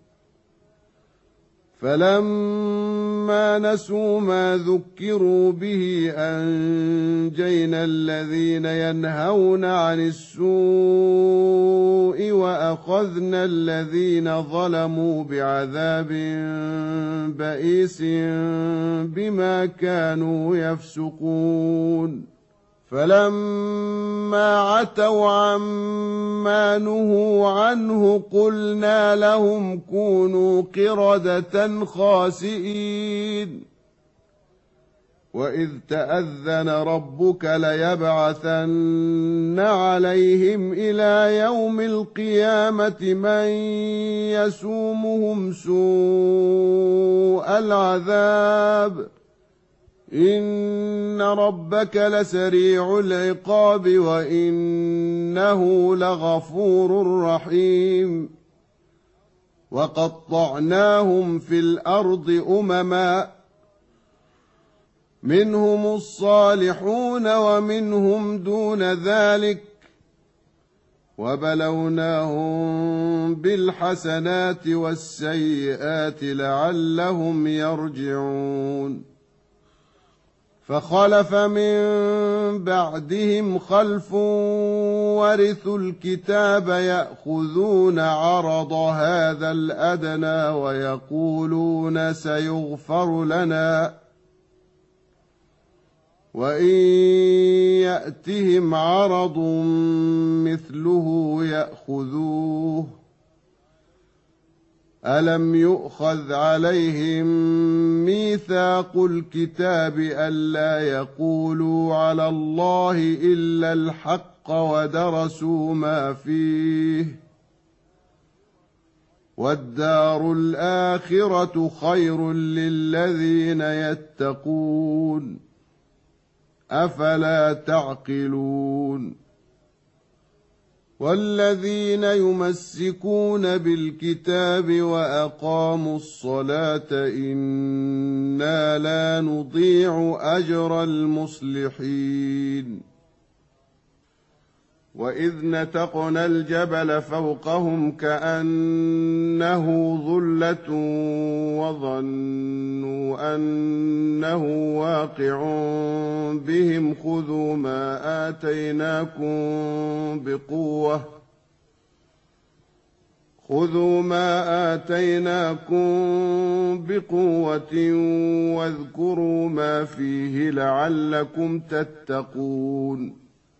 فلما نسوا ما ذكروا به أنجينا الذين ينهون عن السوء وأخذنا الذين ظلموا بعذاب بئيس بما كانوا يفسقون فلما عتوا عما نهوا عنه قلنا لهم كونوا قردة خاسئين وإذ تأذن ربك ليبعثن عليهم إلى يوم القيامة من يسومهم سوء العذاب إن ربك لسريع العقاب وإنه لغفور رحيم وقطعناهم في الأرض أمما منهم الصالحون ومنهم دون ذلك وبلوناهم بالحسنات والسيئات لعلهم يرجعون فخلف من بعدهم خلف ورثوا الكتاب يأخذون عرض هذا الأدنى ويقولون سيغفر لنا وإن يأتهم عرض مثله يأخذوه ألم يؤخذ عليهم ميثاق الكتاب ألا يقولوا على الله إلا الحق ودرسوا ما فيه والدار الآخرة خير للذين يتقون أفلا تعقلون والذين يمسكون بالكتاب وأقاموا الصلاة إنا لا نضيع أجر المصلحين وإذ نتقنا الجبل فوقهم كأنه ظلة وظنوا أنه واقع بهم خذوا ما خذوا ما آتيناكم بقوة واذكروا ما فيه لعلكم تتقون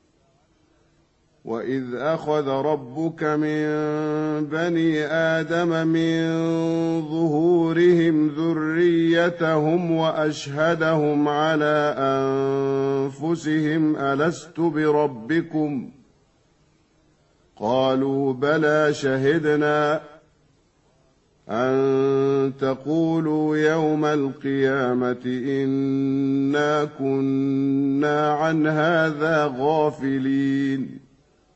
وإذ أخذ ربك من بني آدم من ظهورهم ذريتهم وأشهدهم على أنفسهم ألست بربكم قالوا بلى شهدنا أن تقولوا يوم القيامة إنا كنا عن هذا غافلين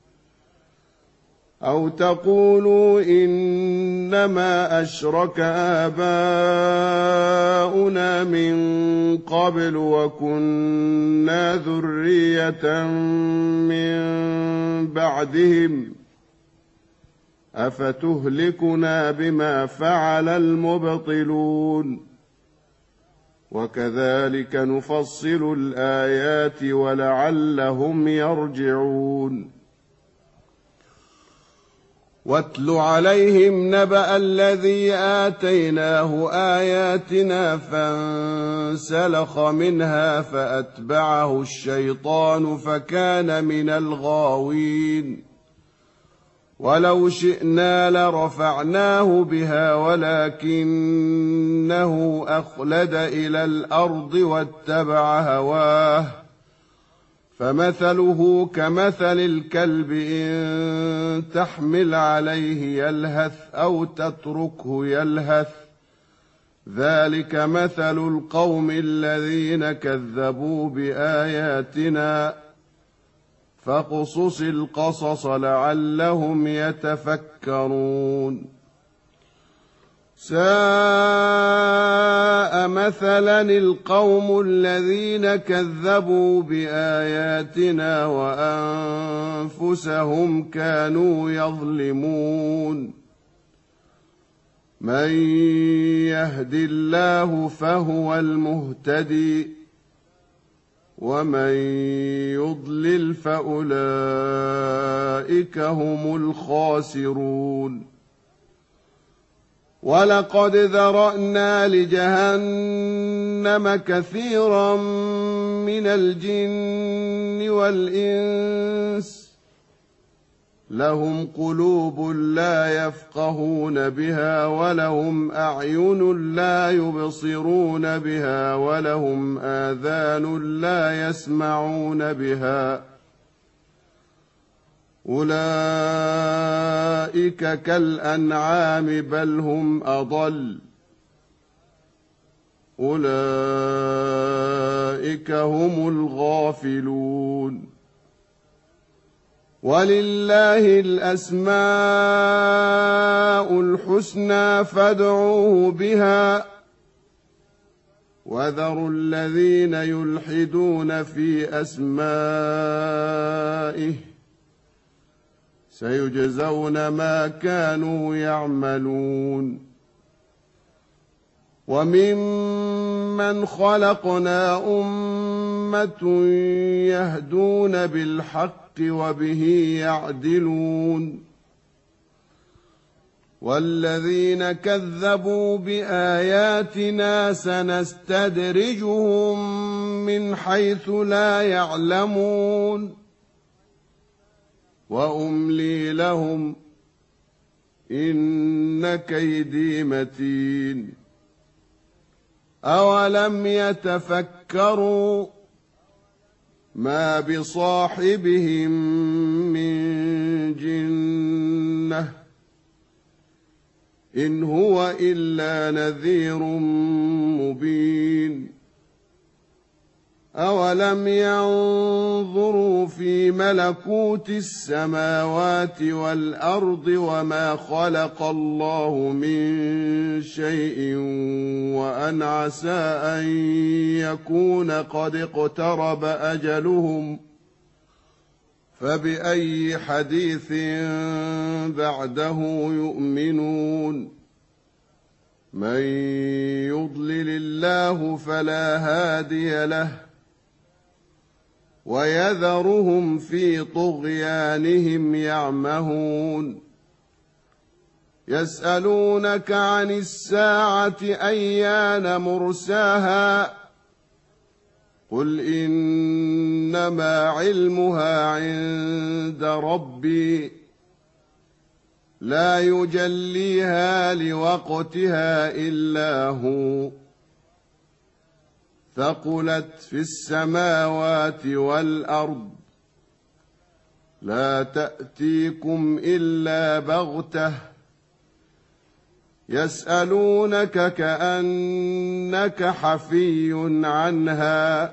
أو تقولوا إنما أشرك آباؤنا من قبل وكنا ذرية من بعدهم أفتهلكنا بما فعل المبطلون وكذلك نفصل الآيات ولعلهم يرجعون واتل عليهم نبأ الذي آتيناه آياتنا فانسلخ منها فأتبعه الشيطان فكان من الغاوين ولو شئنا لرفعناه بها ولكنه أخلد إلى الأرض واتبع هواه فمثله كمثل الكلب إن تحمل عليه يلهث أو تتركه يلهث ذلك مثل القوم الذين كذبوا بآياتنا فاقصص القصص لعلهم يتفكرون ساء مثلا القوم الذين كذبوا بآياتنا وأنفسهم كانوا يظلمون من يهد الله فهو المهتدي ومن يضلل فأولئك هم الخاسرون ولقد ذرأنا لجهنم كثيرا من الجن والإنس لهم قلوب لا يفقهون بها ولهم أعين لا يبصرون بها ولهم آذان لا يسمعون بها أولئك كالأنعام بل هم أضل أولئك هم الغافلون ولله الأسماء الحسنى فادعوه بها وذروا الذين يلحدون في أسمائه سيجزون ما كانوا يعملون وممن خلقنا أمة يهدون بالحق وبه يعدلون والذين كذبوا بآياتنا سنستدرجهم من حيث لا يعلمون وأملي لهم إن كيدي متين أولم يتفكروا ما بصاحبهم من جنة إن هو إلا نذير مبين أولم ينظروا في ملكوت السماوات والأرض وما خلق الله من شيء وأن عسى أن يكون قد اقترب أجلهم فبأي حديث بعده يؤمنون من يضلل الله فلا هادي له ويذرهم في طغيانهم يعمهون يسألونك عن الساعة أيان مرساها قل إنما علمها عند ربي لا يجليها لوقتها إلا هو ثقلت في السماوات والأرض لا تأتيكم إلا بغتة يسألونك كأنك حفي عنها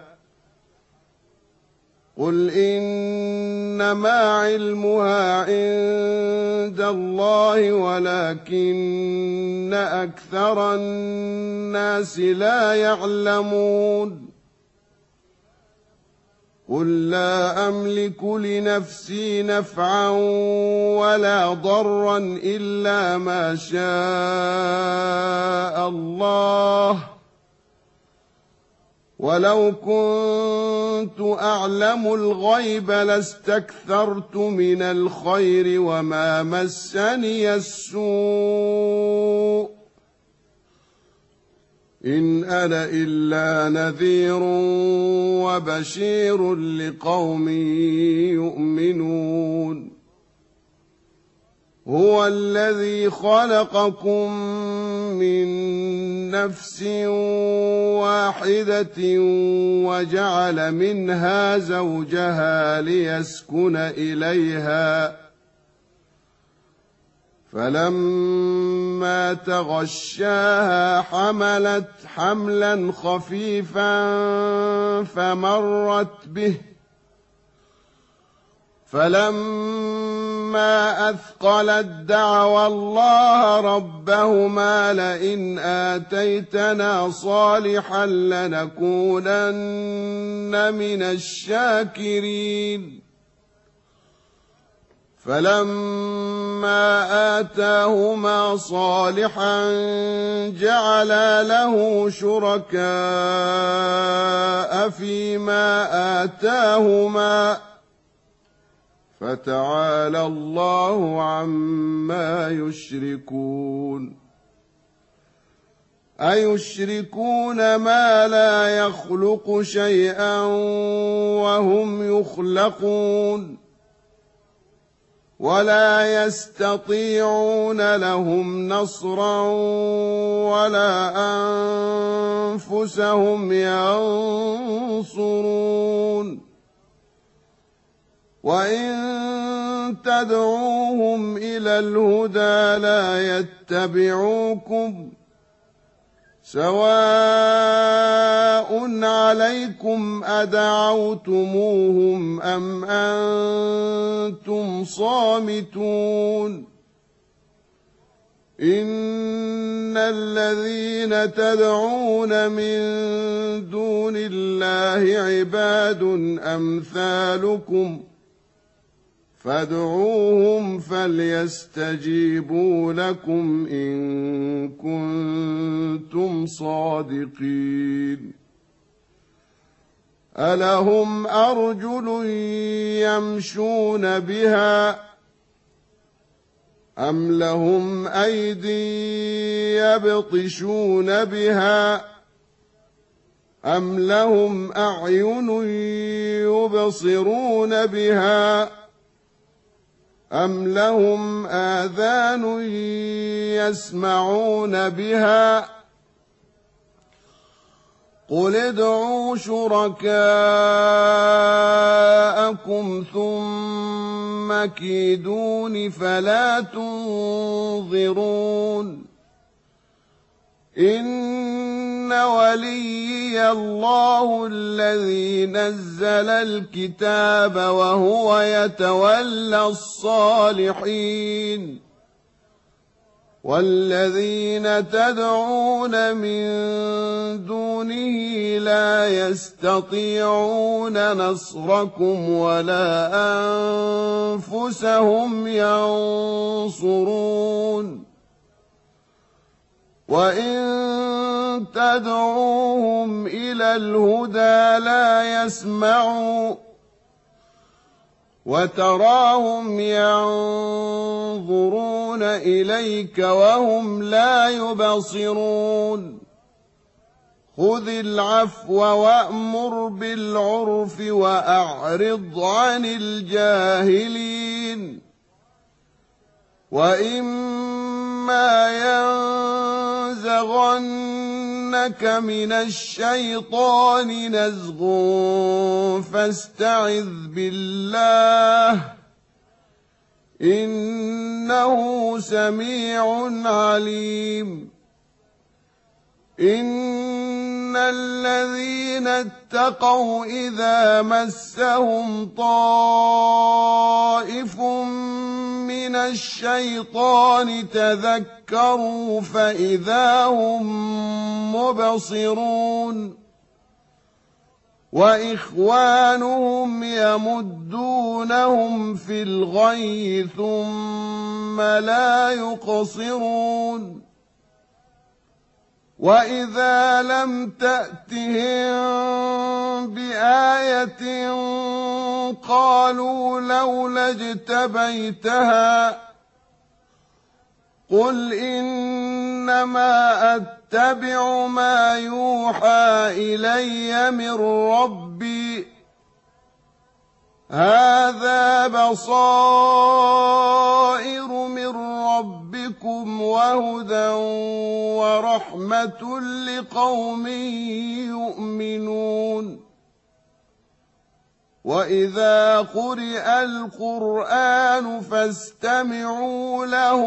قل إنما علمها عند الله ولكن أكثر الناس لا يعلمون قل لا أملك لنفسي نفعا ولا ضرا إلا ما شاء الله ولو كنت أعلم الغيب لاستكثرت من الخير وما مسني السوء إن أنا إلا نذير وبشير لقوم يؤمنون هو الذي خلقكم من نفس واحدة وجعل منها زوجها ليسكن إليها فلما تغشاها حملت حملا خفيفا فمرت به فلما أثقلت دعوا الله ربهما لئن آتيتنا صالحا لنكونن من الشاكرين فلما آتاهما صالحا جعلا له شركاء فيما آتاهما فتعالى الله عما يشركون أيشركون ما لا يخلق شيئا وهم يخلقون ولا يستطيعون لهم نصرا ولا أنفسهم ينصرون وإن تدعوهم إلى الهدى لا يتبعوكم سواء عليكم أدعوتموهم أم أنتم صامتون إن الذين تدعون من دون الله عباد أمثالكم فادعوهم فليستجيبوا لكم إن كنتم صادقين ألهم أرجل يمشون بها أم لهم أيدي يبطشون بها أم لهم أعين يبصرون بها أم لهم آذان يسمعون بها قل ادعوا شركاءكم ثم كيدون فلا تنظرون إن وليي الله الذي نزل الكتاب وهو يتولى الصالحين والذين تدعون من دونه لا يستطيعون نصركم ولا أنفسهم ينصرون وإن تدعوهم إلى الهدى لا يسمعوا وتراهم ينظرون إليك وهم لا يبصرون خذ العفو وأمر بالعرف وأعرض عن الجاهلين وإما ينزغنك من الشيطان نزغ فاستعذ بالله إنه سميع عليم إن الذين اتقوا إذا مسهم طائف من الشيطان تذكروا فإذا هم مبصرون وإخوانهم يمدونهم في الغي ثم لا يقصرون وإذا لم تأتهم بآية قالوا لولا اجتبيتها قل إنما أتبع ما يوحى إلي من ربي هذا بصائر من ربكم وهدى ورحمة لقوم يؤمنون وإذا قرئ القرآن فاستمعوا له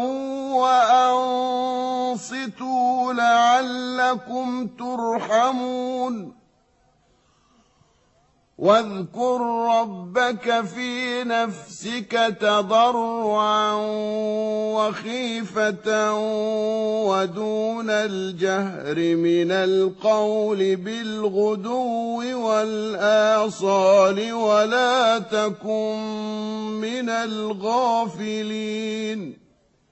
وأنصتوا لعلكم ترحمون واذكر ربك في نفسك تضرعا وخيفة ودون الجهر من القول بالغدو والآصال ولا تكن من الغافلين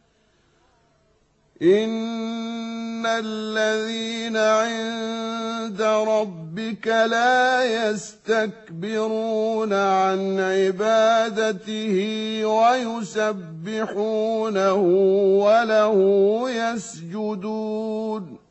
إن الذين عند ربك لا يستكبرون عن عبادته ويسبحونه وله يسجدون